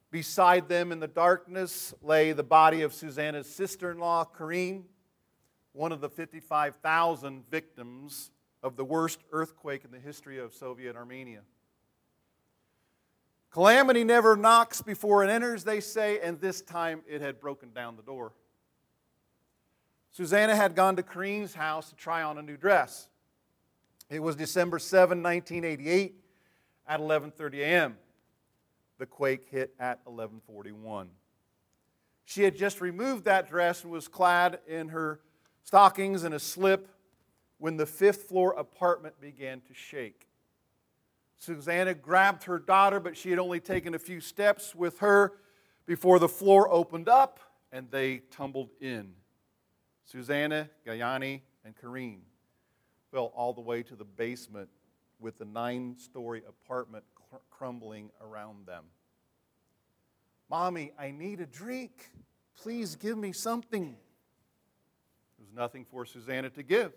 Beside them in the darkness lay the body of Susanna's sister-in-law, Karine, one of the 55,000 victims of the worst earthquake in the history of Soviet Armenia. Calamity never knocks before it enters, they say, and this time it had broken down the door. Susanna had gone to Karine's house to try on a new dress. It was December 7, 1988, at 11:30 a.m. The quake hit at 11:41. She had just removed that dress and was clad in her stockings and a slip when the fifth-floor apartment began to shake. Susanna grabbed her daughter, but she had only taken a few steps with her before the floor opened up and they tumbled in. Susanna, Gayani, and Karine fell all the way to the basement with the 9-story apartment crumbling around them. "Mommy, I need a drink. Please give me something." There was nothing for Susanna to give.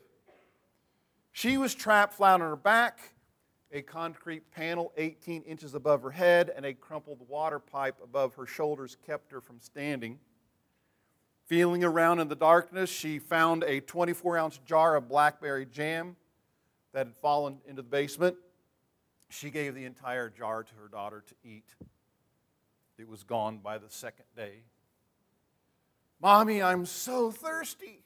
She was trapped flat on her back. A concrete panel 18 inches above her head and a crumpled water pipe above her shoulders kept her from standing. Feeling around in the darkness, she found a 24-ounce jar of blackberry jam that had fallen into the basement. She gave the entire jar to her daughter to eat. It was gone by the second day. "Mommy, I'm so thirsty."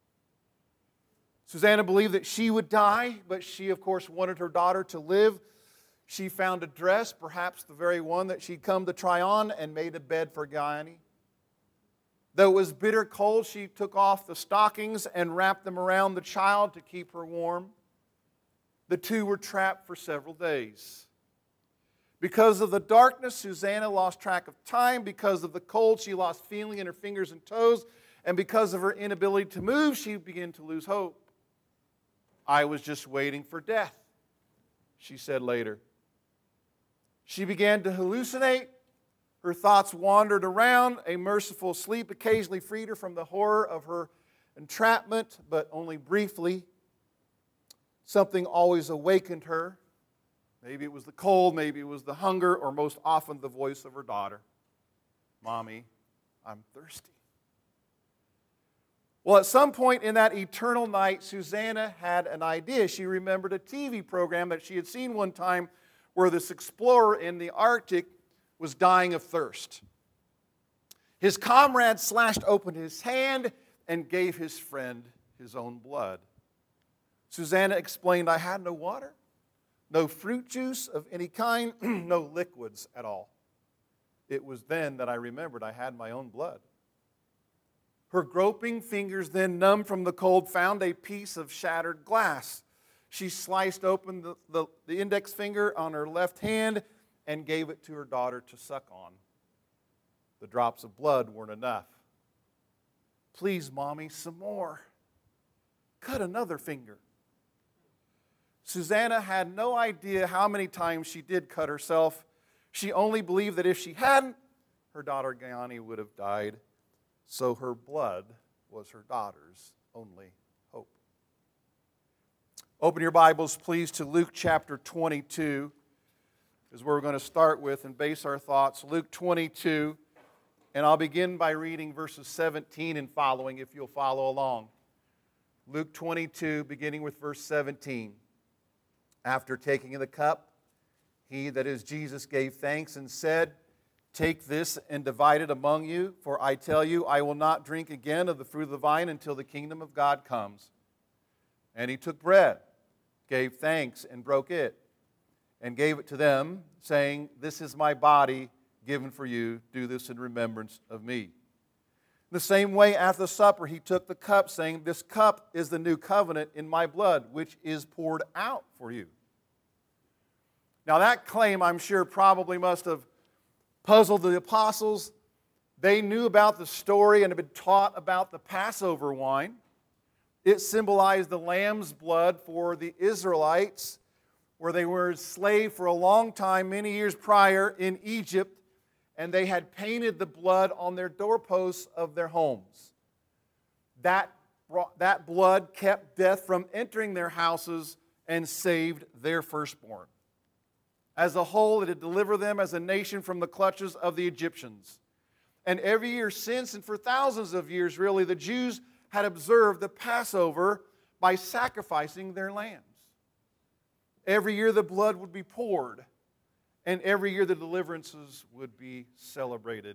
Susanna believed that she would die, but she, of course, wanted her daughter to live. She found a dress, perhaps the very one that she'd come to try on, and made a bed for Gayani. Though it was bitter cold, she took off the stockings and wrapped them around the child to keep her warm. The two were trapped for several days. Because of the darkness, Susanna lost track of time. Because of the cold, she lost feeling in her fingers and toes. And because of her inability to move, she began to lose hope. "I was just waiting for death," she said later. She began to hallucinate. Her thoughts wandered around. A merciful sleep occasionally freed her from the horror of her entrapment, but only briefly. Something always awakened her. Maybe it was the cold, maybe it was the hunger, or most often the voice of her daughter. "Mommy, I'm thirsty." Well, at some point in that eternal night, Susanna had an idea. She remembered a TV program that she had seen one time where this explorer in the Arctic was dying of thirst. His comrade slashed open his hand and gave his friend his own blood. Susanna explained, "I had no water, no fruit juice of any kind, no liquids at all. It was then that I remembered I had my own blood." Her groping fingers, then numb from the cold, found a piece of shattered glass. She sliced open the index finger on her left hand and gave it to her daughter to suck on. The drops of blood weren't enough. "Please, Mommy, some more. Cut another finger." Susanna had no idea how many times she did cut herself. She only believed that if she hadn't, her daughter Gayani would have died. So her blood was her daughter's only hope. Open your Bibles, please, to Luke chapter 22, is where we're going to start with and base our thoughts. Luke 22, and I'll begin by reading verses 17 and following, if you'll follow along. Luke 22, beginning with verse 17. "After taking the cup, he, that is Jesus, gave thanks and said, 'Take this and divide it among you, for I tell you, I will not drink again of the fruit of the vine until the kingdom of God comes.' And he took bread, gave thanks, and broke it, and gave it to them, saying, 'This is my body given for you. Do this in remembrance of me.' In the same way, after the supper, he took the cup, saying, 'This cup is the new covenant in my blood, which is poured out for you.'" Now that claim, I'm sure, probably must have puzzled the apostles. They knew about the story and had been taught about the Passover wine. It symbolized the lamb's blood for the Israelites, where they were enslaved for a long time, many years prior, in Egypt, and they had painted the blood on their doorposts of their homes. That blood kept death from entering their houses and saved their firstborn. As a whole, it had delivered them as a nation from the clutches of the Egyptians. And every year since, and for thousands of years really, the Jews had observed the Passover by sacrificing their lambs. Every year the blood would be poured, and every year the deliverances would be celebrated.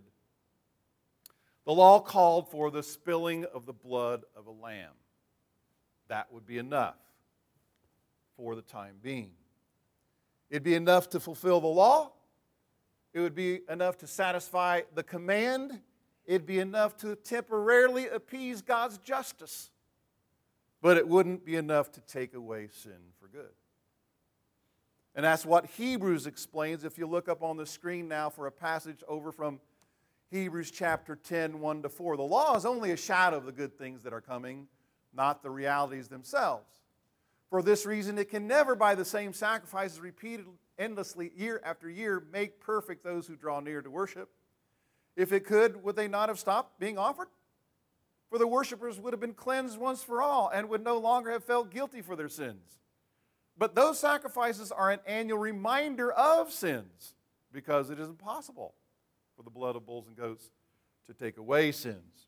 The law called for the spilling of the blood of a lamb. That would be enough for the time being. It'd be enough to fulfill the law. It would be enough to satisfy the command. It'd be enough to temporarily appease God's justice. But it wouldn't be enough to take away sin for good. And that's what Hebrews explains. If you look up on the screen now for a passage over from Hebrews chapter 10, 1-4. The law is only a shadow of the good things that are coming, not the realities themselves. For this reason, it can never, by the same sacrifices repeated endlessly year after year, make perfect those who draw near to worship. If it could, would they not have stopped being offered? For the worshipers would have been cleansed once for all and would no longer have felt guilty for their sins. But those sacrifices are an annual reminder of sins, because it is impossible for the blood of bulls and goats to take away sins.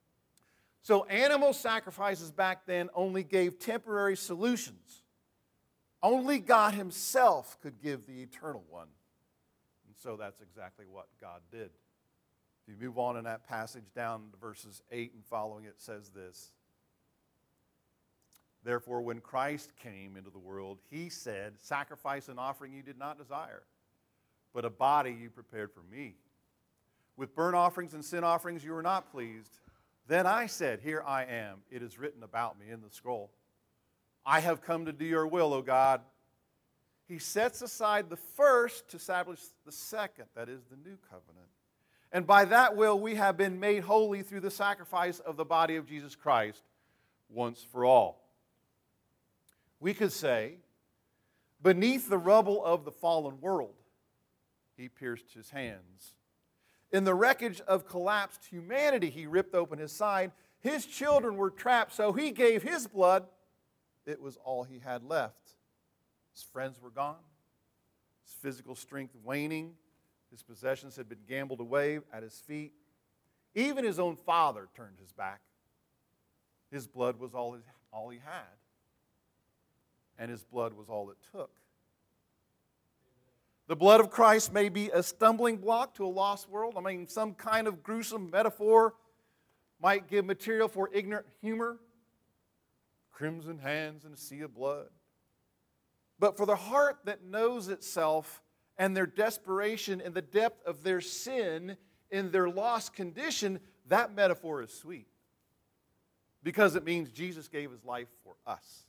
So animal sacrifices back then only gave temporary solutions. Only God himself could give the eternal one. And so that's exactly what God did. If you move on in that passage down to verses 8 and following, it says this. Therefore, when Christ came into the world, he said, sacrifice and offering you did not desire, but a body you prepared for me. With burnt offerings and sin offerings you were not pleased. Then I said, here I am. It is written about me in the scroll. I have come to do your will, O God. He sets aside the first to establish the second, that is the new covenant. And by that will we have been made holy through the sacrifice of the body of Jesus Christ once for all. We could say, beneath the rubble of the fallen world, he pierced his hands. In the wreckage of collapsed humanity, he ripped open his side. His children were trapped, so he gave his blood. It was all he had left. His friends were gone. His physical strength waning. His possessions had been gambled away at his feet. Even his own father turned his back. His blood was all he had. And his blood was all it took. The blood of Christ may be a stumbling block to a lost world. I mean, some kind of gruesome metaphor might give material for ignorant humor. Crimson hands in a sea of blood. But for the heart that knows itself and their desperation in the depth of their sin, in their lost condition, that metaphor is sweet. Because it means Jesus gave his life for us.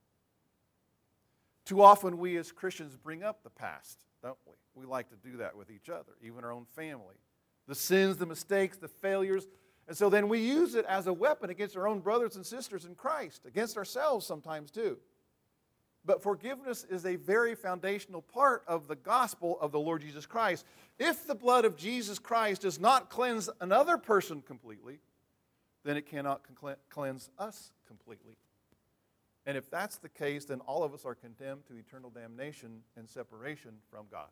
Too often we as Christians bring up the past, don't we? We like to do that with each other, even our own family. The sins, the mistakes, the failures. And so then we use it as a weapon against our own brothers and sisters in Christ, against ourselves sometimes too. But forgiveness is a very foundational part of the gospel of the Lord Jesus Christ. If the blood of Jesus Christ does not cleanse another person completely, then it cannot cleanse us completely. And if that's the case, then all of us are condemned to eternal damnation and separation from God.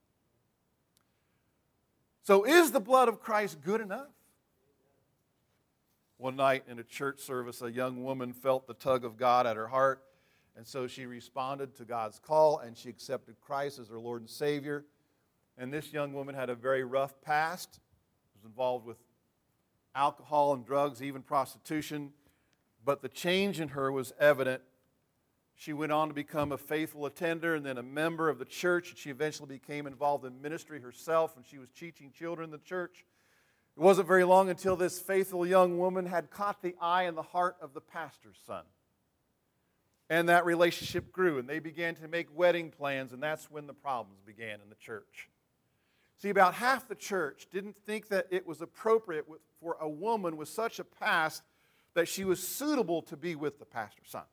So is the blood of Christ good enough? One night in a church service, a young woman felt the tug of God at her heart, and so she responded to God's call, and she accepted Christ as her Lord and Savior. And this young woman had a very rough past. Was involved with alcohol and drugs, even prostitution. But the change in her was evident. She went on to become a faithful attender and then a member of the church. She eventually became involved in ministry herself, and she was teaching children in the church. It wasn't very long until this faithful young woman had caught the eye and the heart of the pastor's son. And that relationship grew, and they began to make wedding plans, and that's when the problems began in the church. See, about half the church didn't think that it was appropriate for a woman with such a past that she was suitable to be with the pastor's son.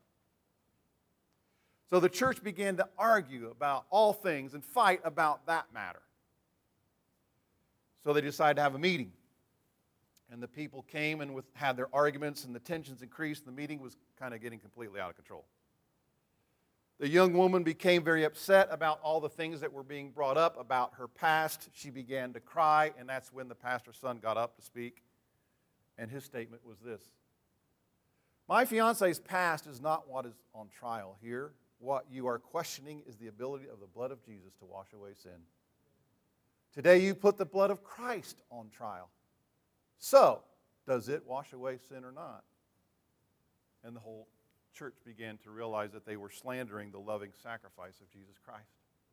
So the church began to argue about all things and fight about that matter. So they decided to have a meeting. And the people came and had their arguments, and the tensions increased, and the meeting was kind of getting completely out of control. The young woman became very upset about all the things that were being brought up about her past. She began to cry, and that's when the pastor's son got up to speak. And his statement was this: "My fiance's past is not what is on trial here. What you are questioning is the ability of the blood of Jesus to wash away sin. Today you put the blood of Christ on trial. So, does it wash away sin or not?" And the whole church began to realize that they were slandering the loving sacrifice of Jesus Christ.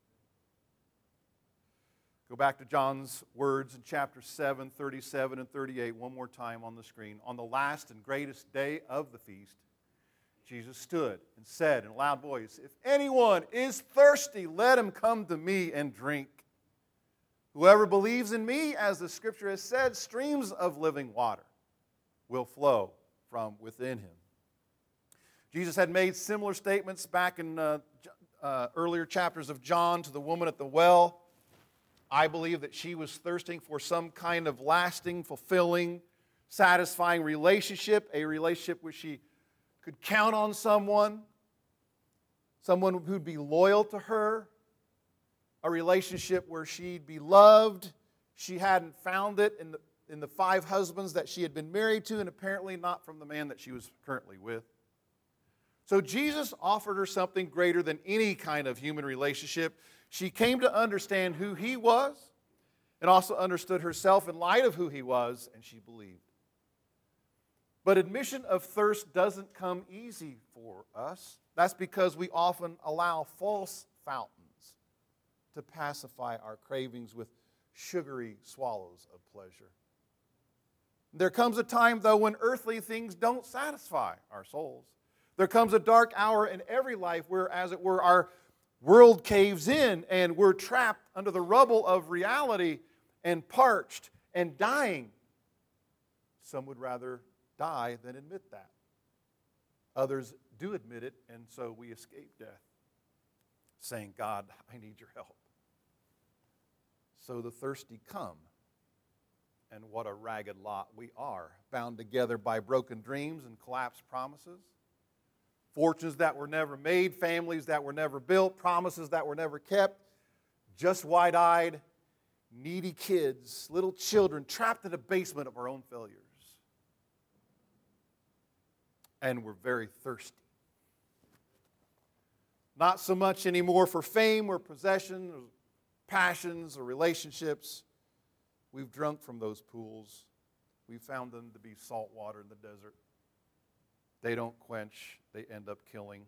Go back to John's words in chapter 7, 37 and 38, one more time on the screen. "On the last and greatest day of the feast, Jesus stood and said in a loud voice, 'If anyone is thirsty, let him come to me and drink. Whoever believes in me, as the scripture has said, streams of living water will flow from within him.'" Jesus had made similar statements back in earlier chapters of John to the woman at the well. I believe that she was thirsting for some kind of lasting, fulfilling, satisfying relationship, a relationship where she could count on someone who'd be loyal to her, a relationship where she'd be loved. She hadn't found it in the 5 husbands that she had been married to, and apparently not from the man that she was currently with. So Jesus offered her something greater than any kind of human relationship. She came to understand who he was and also understood herself in light of who he was, and she believed. But admission of thirst doesn't come easy for us. That's because we often allow false fountains to pacify our cravings with sugary swallows of pleasure. There comes a time, though, when earthly things don't satisfy our souls. There comes a dark hour in every life where, as it were, our world caves in and we're trapped under the rubble of reality and parched and dying. Some would rather die than admit that. Others do admit it, and so we escape death, saying, "God, I need your help." So the thirsty come, and what a ragged lot we are, bound together by broken dreams and collapsed promises. Fortunes that were never made, families that were never built, promises that were never kept, just wide-eyed, needy kids, little children trapped in the basement of our own failures. And we're very thirsty. Not so much anymore for fame or possession or passions or relationships. We've drunk from those pools. We've found them to be salt water in the desert. They don't quench. They end up killing.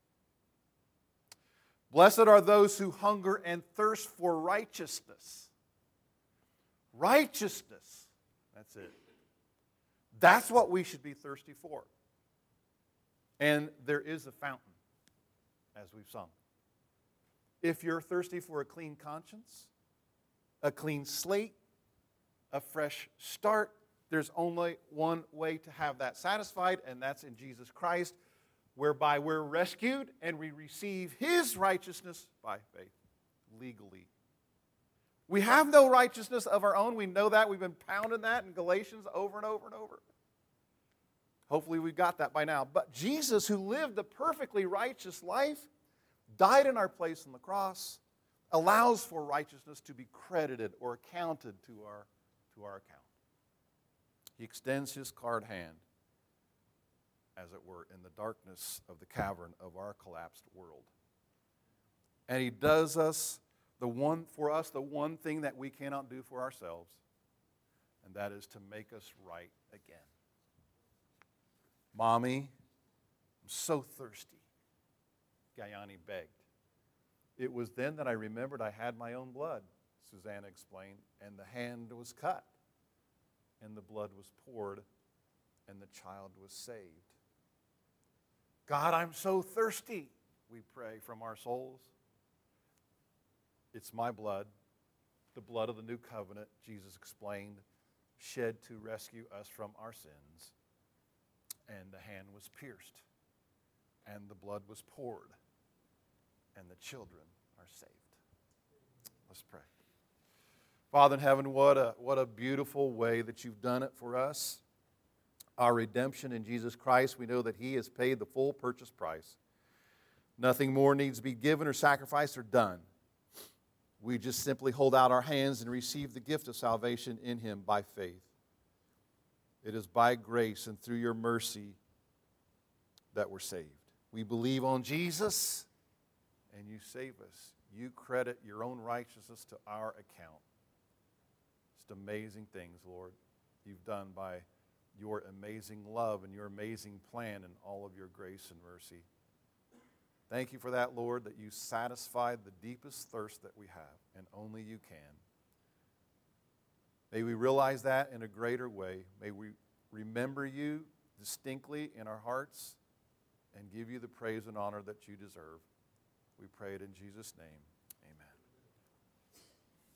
Blessed are those who hunger and thirst for righteousness. Righteousness. That's it. That's what we should be thirsty for. And there is a fountain, as we've sung. If you're thirsty for a clean conscience, a clean slate, a fresh start, there's only one way to have that satisfied, and that's in Jesus Christ, whereby we're rescued and we receive His righteousness by faith, legally. We have no righteousness of our own. We know that. We've been pounding that in Galatians over and over and over. Hopefully we've got that by now. But Jesus, who lived a perfectly righteous life, died in our place on the cross, allows for righteousness to be credited or accounted to our account. He extends His card hand, as it were, in the darkness of the cavern of our collapsed world. And He does the one thing that we cannot do for ourselves, and that is to make us right again. "Mommy, I'm so thirsty," Gayani begged. "It was then that I remembered I had my own blood," Susanna explained, "and the hand was cut, and the blood was poured, and the child was saved." God, I'm so thirsty, we pray from our souls. It's my blood, the blood of the new covenant, Jesus explained, shed to rescue us from our sins. And the hand was pierced, and the blood was poured, and the children are saved. Let's pray. Father in heaven, what a beautiful way that you've done it for us. Our redemption in Jesus Christ, we know that He has paid the full purchase price. Nothing more needs to be given or sacrificed or done. We just simply hold out our hands and receive the gift of salvation in Him by faith. It is by grace and through your mercy that we're saved. We believe on Jesus, and you save us. You credit your own righteousness to our account. Just amazing things, Lord, you've done by your amazing love and your amazing plan and all of your grace and mercy. Thank you for that, Lord, that you satisfied the deepest thirst that we have, and only you can. May we realize that in a greater way. May we remember you distinctly in our hearts and give you the praise and honor that you deserve. We pray it in Jesus' name.